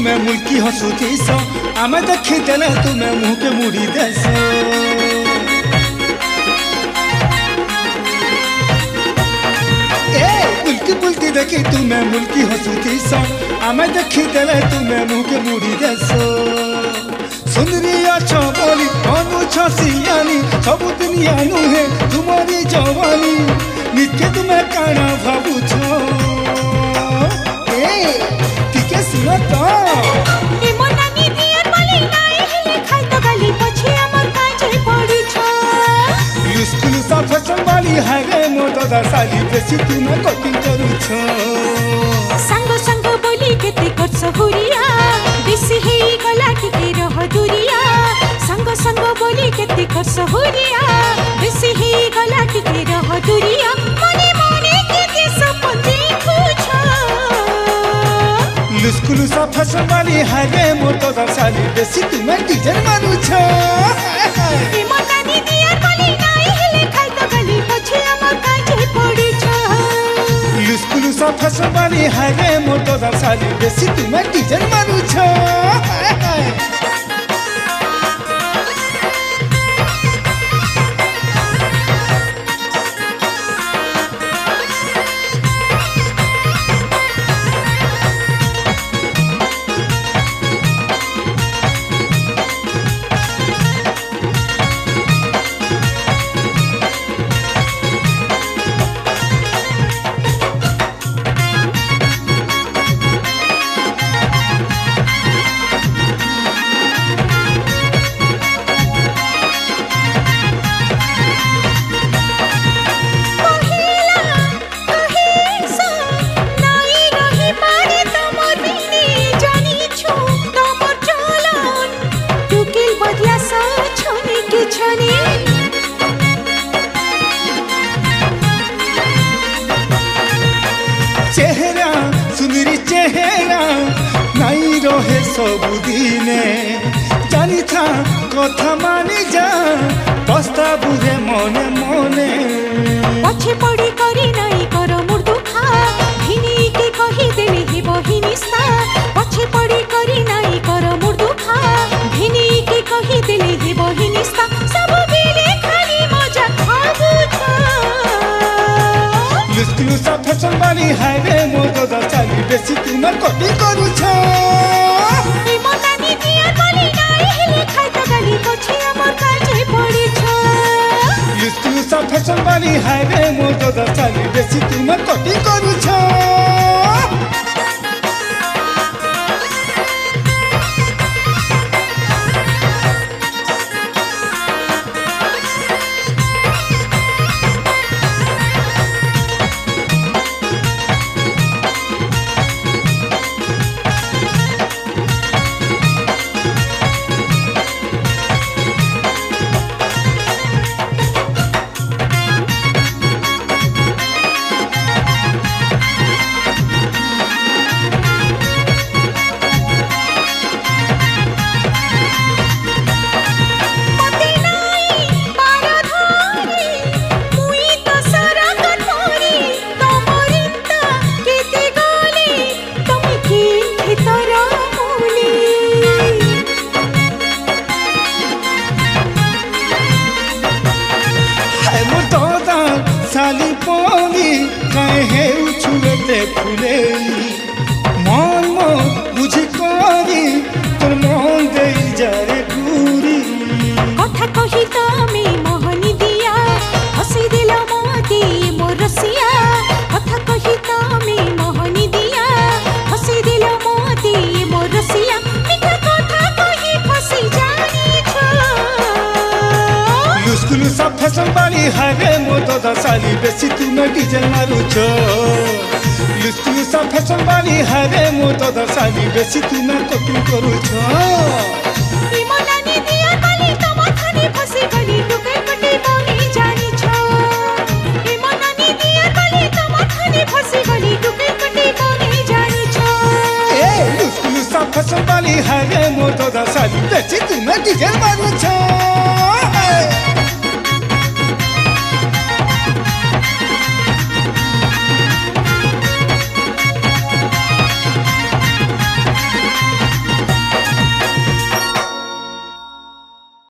तुम्हें मुल्की हसुतीस आमे देखी देले तुम्हें मुँह के मुड़ी देस बुल्की बुल्की देखी तुम्हें मुल्की हसुतीस आमे देखी देले तुम्हें मुँह के मुड़ी देस सुंदरी अच्छो बोली अनु छसियानी सब दुनिया नुहे तुम्हारी जवानी नित्य तुम्हें काना भावु छो टिके सुनो तो फैशन वाली है रे मोटो दसाली बेसी तुम्हें कटिंग करू छो संग संग बोली केते कर सहुरिया बेसी हे गला टिके रह दुरिया संग संग बोली केते कर सहुरिया बेसी हे गला टिके रह दुरिया मने मने केते सपन देखू छो लुस्कुलु सा फैशन वाली है रे मोटो दसाली बेसी तुम्हें डिजाइन मारू छो फैशन वाली है रे मोटो दसाली बेसी तुम्हें डिजाइन मारू छो चेहरा सुंदरी चेहरा नहीं रहे सबुदिने जानी था कथा मानी जा बस्ता बुझे मने मने पछे पड़ी करी नहीं कर मुर्दु खा भिनी के कही देले हे बहिनिस्ता पछे पड़ी करी नहीं कर मुर्दु खा भिनी के कही देले हे बहिनिस्ता सब बेले खाली मजा खाबू था लुस्कुलु सा फैशन वाली है रे मोटो दसाली बेसी तुम्हें कटिंग करू छो ई मतानी दिया गली नाही हेले खाइ त गली पछि हमर काजे पड़ी छो लुस्कुलु सा फैशन वाली है रे मोटो दसाली बेसी तुम्हें कटिंग करू छो साली पोंगी कहे उछुएते फुलेली मन मन बुझी कोरी तोर मन दे जारे पूरी कथा कही तो मैं मोहनी दिया हसी दिल मोती मोर रसिया कथा कही तो मैं मोहनी दिया हसी दिल मोती मोर रसिया मिठा कथा कही फसी जानी छो लुस्कुलु सा फैशन वाली है रे मोटो दसाली बेसी तुम्हें डिजाइन मारू छो लुस्कुलु सा फैशन वाली है रे मोटो दसाली बेसी तुम्हें कटिंग करू छो ई मनानी दिया गली तो माथानी फसी गली टुके कटी बोली जानी छो ई मनानी दिया गली तो माथानी फसी गली टुके कटी बोली जानी छो लुस्कुलु सा फैशन वाली है रे मोटो दसाली बेसी तुम्हें डिजाइन मारू छो।